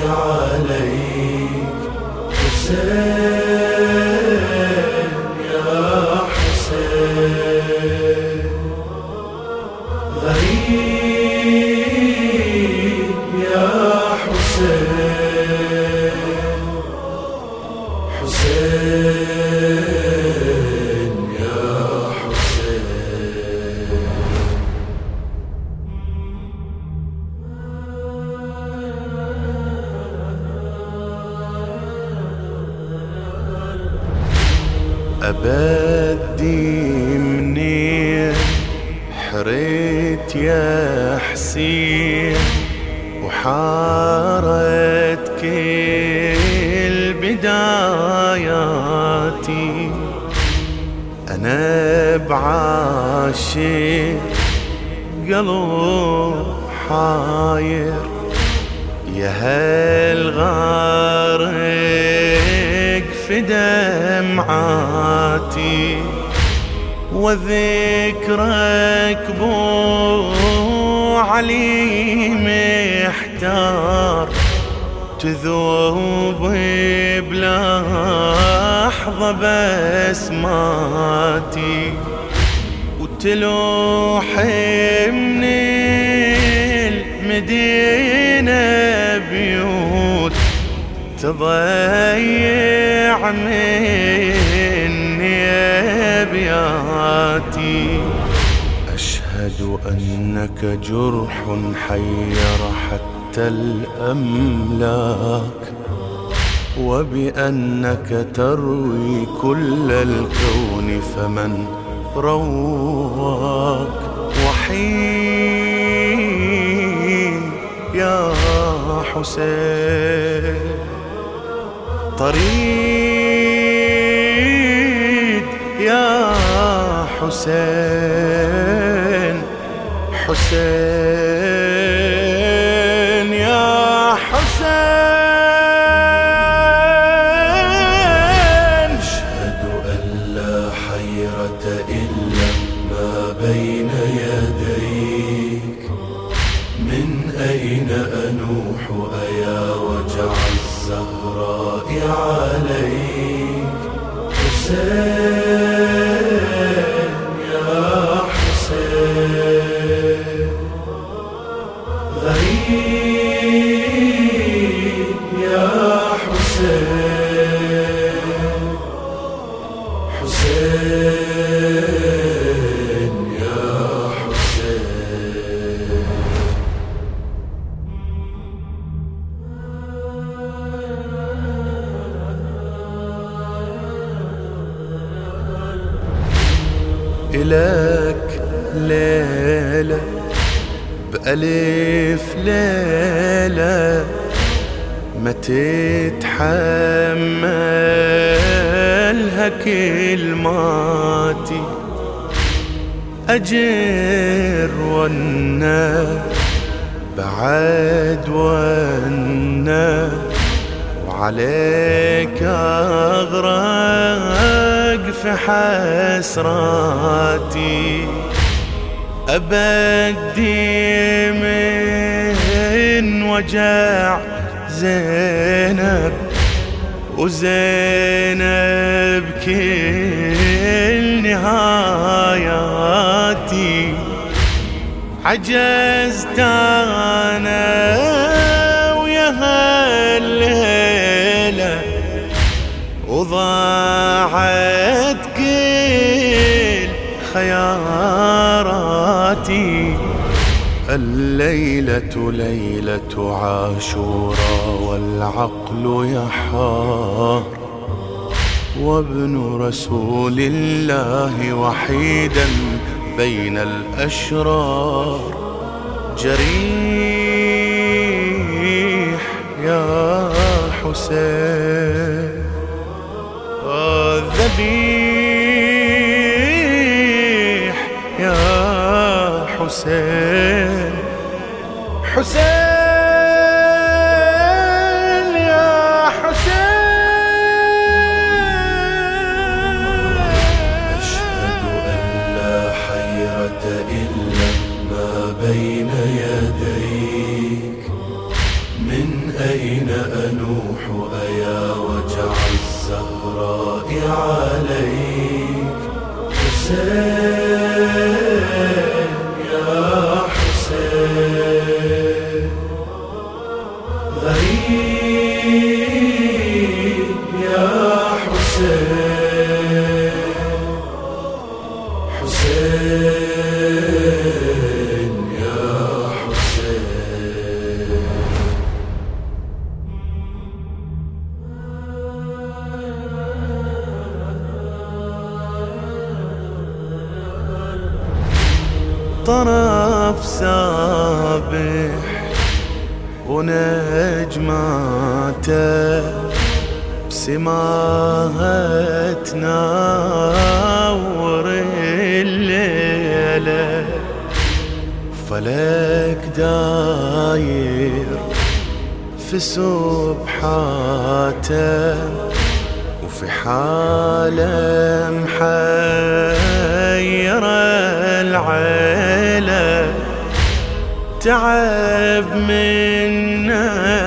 عليك حسين يا حسين، غريب يا حسين، حسين يا حسين. أبدي منين حريت يا حسين، وحارت كل بداياتي، أنا بعاشق قلب حاير، يا هالغارق في دمعاتي، وذكرك بو علي محتار، تذوب بلحظة بسماتي، وتلوح من المدينة بيوت، تضيع مني أبياتي. أشهد أنك جرح حير حتى الأملاك، وبأنك تروي كل الكون، فمن رواك؟ وحيد يا حسين، طريد يا حسين، حسين يا حسين. أشهد أن لا حيرة إلا ما بين يديك، من أين أنوح أيا وجع الزهراء عليك؟ حسين يا حسين، غريب يا حسين، حسين يا حسين. إلك ليلة بألف ليلة ما تتحملها كلماتي، أجر ونا بعد ونا، وعليك أغرق في حسراتي، أبدي من وجع زينب، وزينب كل نهاياتي، عجزت أنا ويا هالليلة، وضاعت كل خياراتي. الليلة ليلة عاشوراء والعقل يحار، وابن رسول الله وحيدا بين الأشرار، جريح يا حسين، ذبيح يا حسين، حسين يا حسين. أشهد أن لا حيرة إلا ما بين يديك، أين أنوح أيا وجع الزهراء عليك؟ حسين يا حسين، غريب يا حسين، حسين يا حسين. طرف سابح ونجماته بسماها تناور الليلة، فلك داير في سبحاته، وفي حاله محير العيلة، تعب منا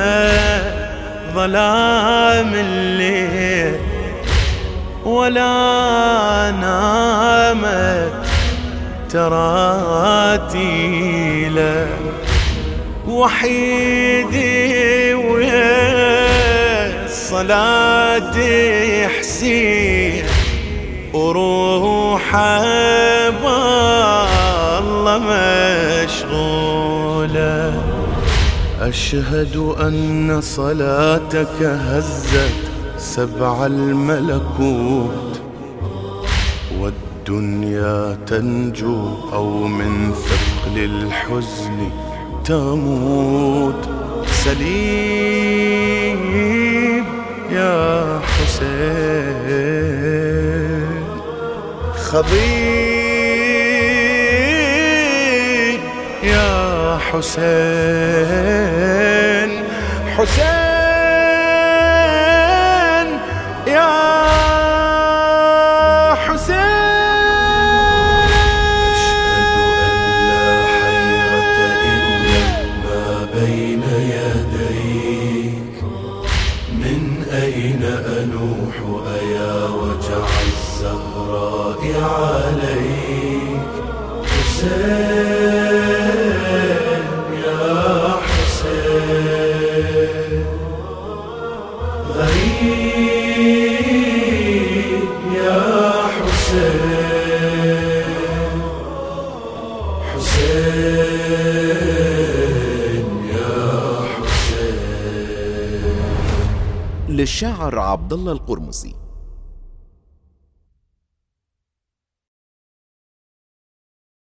ظلام الليل ولا نامت تراتيله، وحيدي ويا الصلاة حسين، وروحه بالله مشغولة. أشهد أن صلاتك هزت سبع الملكوت، والدنيا تنجو أو من ثقل الحزن تموت. سليم يا حسين، خضيب يا حسين، حسين يا حسين. أشهد أن لا حيرة إلا ما بين يديك، من أين أنوح أيا وجع الزهراء عليك؟ حسين يا حسين، غريب يا حسين، حسين يا حسين. للشاعر عبد الله القرمزي.